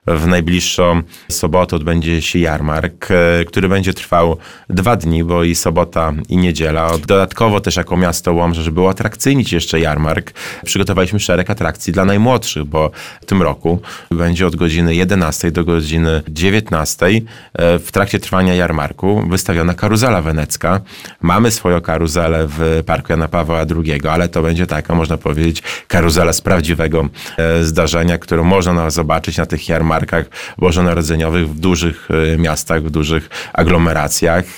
W najbliższą sobotę odbędzie się jarmark, który będzie trwał 2 dni, bo i sobota, i niedziela. Dodatkowo też jako miasto Łomża, żeby uatrakcyjnić jeszcze jarmark, przygotowaliśmy szereg atrakcji dla najmłodszych, bo w tym roku będzie od godziny 11 do godziny 19 w trakcie trwania jarmarku wystawiona karuzela wenecka. Mamy swoją karuzelę w Parku Jana Pawła II, ale to będzie taka, można powiedzieć, karuzela z prawdziwego zdarzenia, którą można zobaczyć na tych jarmarkach bożonarodzeniowych w dużych miastach, w dużych aglomeracjach.